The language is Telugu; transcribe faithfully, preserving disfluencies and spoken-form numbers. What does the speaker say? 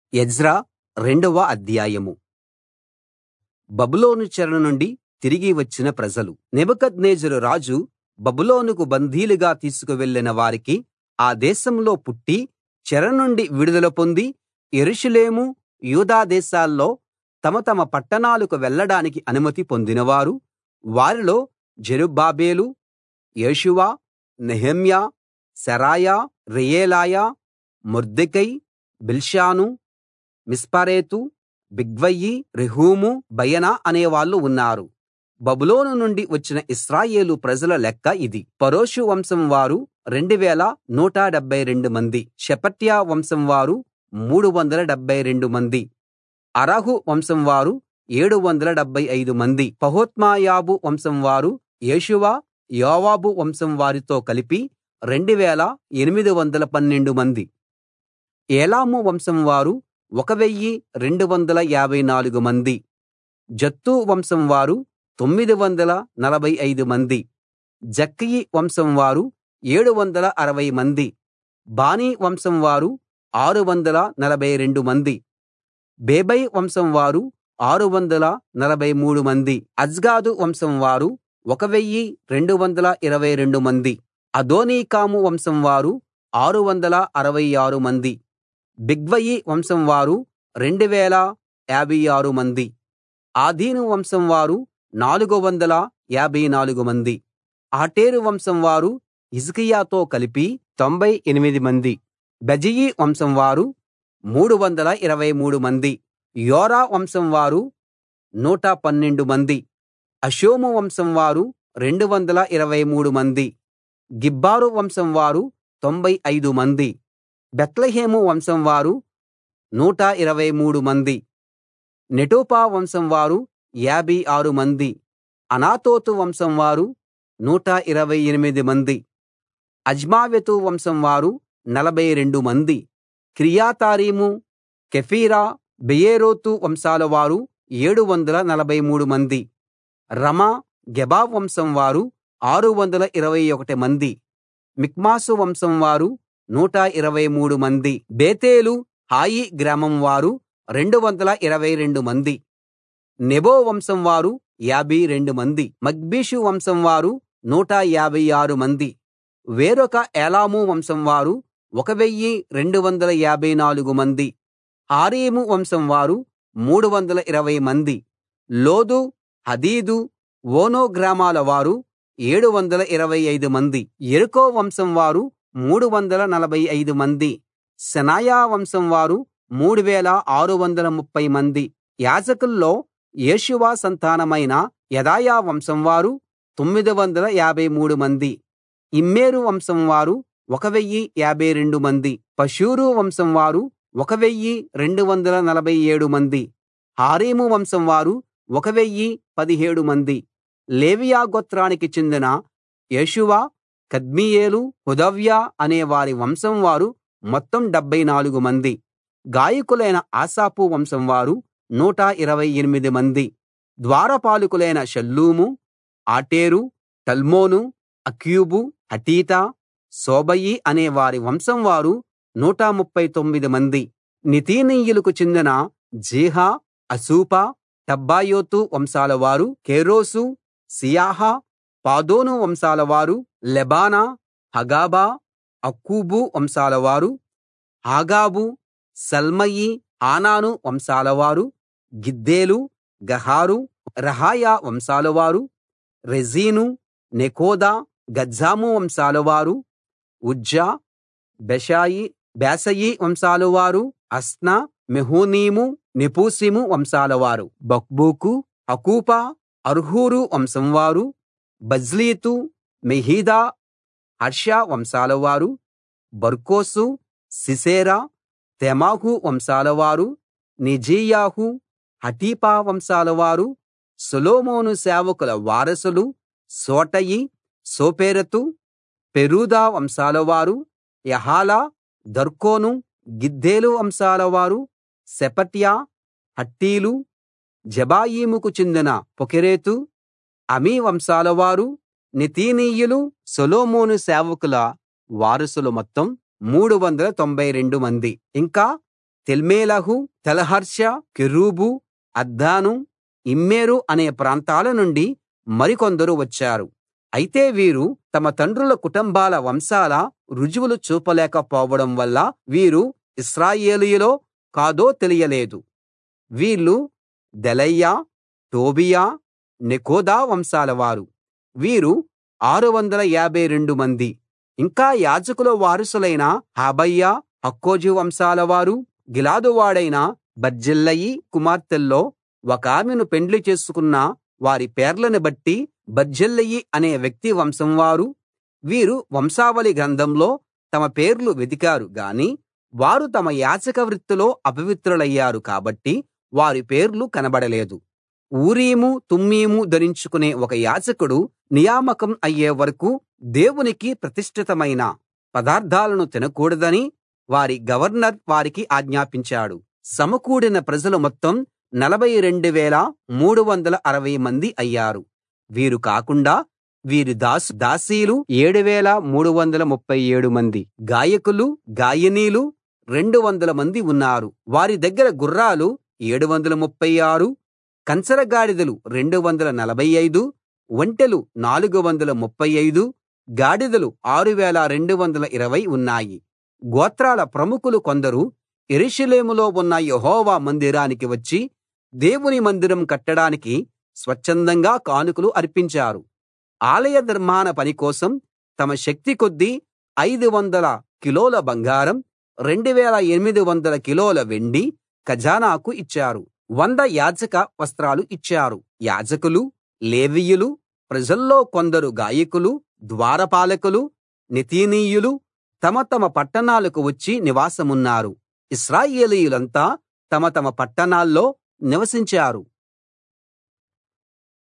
ఎజ్రా రెండవ అధ్యాయం. బబులోను చెర నుండి తిరిగి వచ్చిన ప్రజలు. నెబుకద్నెజరు రాజు బబులోనుకు బందీలుగా తీసుకువెళ్ళిన వారికి ఆ దేశంలో పుట్టి చెర నుండి విడుదల పొంది యెరూషలేము యూదా దేశాల్లో తమ తమ పట్టణాలకు వెళ్ళడానికి అనుమతి పొందినవారు, వారిలో జెరుబ్బాబెలు, యేషూవ, నెహెమ్యా, శెరాయా, రెయెలాయా, మొర్దెకై, బిల్షాను, మిస్పరెతు, బిగ్వయి, రెహూము, బయనా అనేవాళ్ళు ఉన్నారు. బబులోను నుండి వచ్చిన ఇశ్రాయేలు ప్రజల లెక్క ఇది. పరోషు వంశం వారు రెండు వేల నూట డెబ్భై రెండు మంది. షెఫట్య వంశం వారు మూడు వందల డెబ్భై రెండు మంది. అరహు వంశం వారు ఏడు వందల డెబ్భై ఐదు మంది. పహత్మోయాబు వంశం వారు యేషూవ, యోవాబు వంశం వారితో కలిపి రెండు వేల ఎనిమిది వందల పన్నెండు మంది. ఏలాము వంశం వారు ఒక వెయ్యి రెండు వందల యాభై నాలుగు మంది. జత్తు వంశం వారు తొమ్మిది వందల నలభై ఐదు మంది. జక్కయి వంశం వారు ఏడు వందల అరవై మంది. బానీ వంశం వారు ఆరు వందల నలభై రెండు మంది. బేబై వంశం వారు ఆరు వందల నలభై మూడు మంది. అజ్గాదు వంశం వారు ఒక వెయ్యి రెండు వందల ఇరవై రెండు మంది. అదోనీకాము వంశం వారు ఆరు వందల అరవై ఆరు మంది. బిగ్వయి వంశం వారు రెండు వేల యాభై ఆరు మంది. ఆదీను వంశం వారు నాలుగు వందల యాభై నాలుగు మంది. ఆటేరు వంశం వారు హిజ్కియాతో కలిపి తొంభై ఎనిమిది మంది. బెజయి వంశం వారు మూడు వందల ఇరవై మూడు మంది. యోరా వంశం వారు నూట పన్నెండు మంది. అషూము వంశం వారు రెండు వందల ఇరవై మూడు మంది. గిబ్బారు వంశం వారు తొంభై ఐదు మంది. బేత్లెహేము వంశం వారు నూట ఇరవై మూడు మంది. నెటోపా వంశం వారు యాభై ఆరు మంది. అనాతోతు వంశం వారు నూట ఇరవై ఎనిమిది మంది. అజ్మావెతు వంశం వారు నలభై రెండు మంది. కిర్యతారీము, కెఫీరా, బెయేరోతు వంశాల వారు ఏడు వందల నలభై మూడు మంది. రమా, గెబా వంశం వారు ఆరు వందల ఇరవై ఒకటి మంది. మిక్మాసు వంశం వారు నూట ఇరవై మూడు మంది. బేతేలు, హాయి గ్రామం వారు రెండు వందల ఇరవై రెండు మంది. నెబో వంశం వారు యాభై రెండు మంది. మగ్బీషు వంశం వారు నూట యాభై ఆరు మంది. వేరొక ఏలాము వంశం వారు ఒక వెయ్యి రెండు వందల యాభై నాలుగు మంది. హారీము వంశం వారు మూడు వందల ఇరవై మంది. లోదు, హదీదు, ఓనో గ్రామాల వారు ఏడు వందల ఇరవై ఐదు మంది. యెరికో వంశం వారు మూడు వందల నలభై ఐదు మంది. సెనాయా వంశం వారు మూడు వేల ఆరు వందల ముప్పై మంది. యాజకుల్లో యేషూవ సంతానమైన యెదాయా వంశం వారు తొమ్మిది వందల యాభై మూడు మంది. ఇమ్మేరు వంశం వారు ఒక వెయ్యి యాభై రెండు మంది. పషూరు వంశం వారు ఒక వెయ్యి రెండు వందల నలభై ఏడు మంది. హారీము వంశం వారు ఒక వెయ్యి పదిహేడు మంది. లేవియా గోత్రానికి చెందిన యేషూవ, కద్మీయేలు, హోదవ్యా అనే వారి వంశం వారు మొత్తం డెబ్భై నాలుగు మంది. గాయకులైన ఆసాపు వంశం వారు నూట ఇరవై ఎనిమిది మంది. ద్వారపాలకులైన షల్లూము, ఆటేరు, టల్మోను, అక్యూబు, హటీతా, సోబయి అనే వారి వంశం వారు నూట ముప్పై తొమ్మిది మంది. నితీనీయులకు చెందిన జీహా, అసూపా, టబ్బాయోతు వంశాల వారు కేరోసు, సియాహా, పాదోను వంశాల వారు లెబానా, హగాబా, అక్కూబు వంశాల వారు హాగాబు, సల్మయి, హానాను వంశాల వారు గిద్దేలు, గహారు, రహాయా వంశాల వారు రెజీను, నెకోదా, గజ్జాము వంశాల వారు ఉజ్జా, బెషాయి, బేసయి వంశాల వారు అస్నా, మెహూనీము, నెఫూసిము వంశాల వారు బక్బూకు, హకూపా, అర్హూరు వంశం వారు బజ్లీతు, మెహీదా, హర్ష వంశాల వారు బర్కోసు, సిసేరా, తెమాహు వంశాల వారు నెజీయాహు, హటీపా వంశాల వారు సొలొమోను సేవకుల వారసులు సోటయి, సోపెరెతు, పెరూదా వంశాల వారు యహాలా, దర్కోను, గిద్దేలు వంశాల వారు షెఫట్య, హట్టీలు, జెబాయీముకు చెందిన పొకెరెతు, అమీ వంశాల వారు నెతీనీయులు, సొలొమోను సేవకుల వారసులు మొత్తం మూడు వందల తొంభై రెండు మంది. ఇంకా తెల్మెలహు, తెల్హర్ష, కెరూబు, అద్దాను, ఇమ్మేరు అనే ప్రాంతాల నుండి మరికొందరు వచ్చారు. అయితే వీరు తమ తండ్రుల కుటుంబాల వంశాల రుజువులు చూపలేక పోవడం వల్ల వీరు ఇశ్రాయేలీయులో కాదో తెలియలేదు. వీళ్ళు దెలయ్యా, టోబీయా, నెకోదా వంశాల వారు. వీరు ఆరు వందల యాభై రెండు మంది. ఇంకా యాజకుల వారసులైన హబయ్యా, హక్కోజు వంశాల వారు. గిలాదు వాడైన బర్జిల్లయి కుమార్తెల్లో ఒకామెను పెండ్లి చేసుకున్న వారి పేర్లను బట్టి బర్జిల్లయి అనే వ్యక్తి వంశం వారు. వీరు వంశావళి గ్రంథంలో తమ పేర్లు వెదికారు గాని వారు తమ యాజక వృత్తిలో అపవిత్రులయ్యారు కాబట్టి వారి పేర్లు కనబడలేదు. ఊరీము, తుమ్మీము ధరించుకునే ఒక యాజకుడు నియామకం అయ్యే వరకూ దేవునికి ప్రతిష్ఠితమైన పదార్థాలను తినకూడదని వారి గవర్నర్ వారికి ఆజ్ఞాపించాడు. సమకూడిన ప్రజలు మొత్తం నలభై రెండు వేల మూడు వందల అరవై మంది అయ్యారు. వీరు కాకుండా వీరి దాసు దాసీలు ఏడు వేల మూడు వందల ముప్ఫై ఏడు మంది. గాయకులు, గాయనీలు రెండు వందల మంది ఉన్నారు. వారి దగ్గర గుర్రాలు ఏడు వందల ముప్ఫై ఆరు, కంచరగాడిదలు రెండు వందల నలభై ఐదు, ఒంటెలు నాలుగు వందల ముప్ఫై ఐదు, గాడిదలు ఆరు వేల రెండు వందల ఇరవై ఉన్నాయి. గోత్రాల ప్రముఖులు కొందరు యెరూషలేములో ఉన్న యెహోవా మందిరానికి వచ్చి దేవుని మందిరం కట్టడానికి స్వచ్ఛందంగా కానుకలు అర్పించారు. ఆలయ నిర్మాణ పని కోసం తమ శక్తి కొద్దీ ఐదు వందల కిలోల బంగారం, రెండు వేల ఎనిమిది వందల కిలోల వెండి ఖజానాకు ఇచ్చారు. వంద యాజక వస్త్రాలు ఇచ్చారు. యాజకులు, లేవీయులు, ప్రజల్లో కొందరు గాయకులు, ద్వారపాలకులు, నెతీనీయులు తమ తమ పట్టణాలకు వచ్చి నివాసమున్నారు. ఇశ్రాయేలీయులంతా తమ తమ పట్టణాల్లో నివసించారు.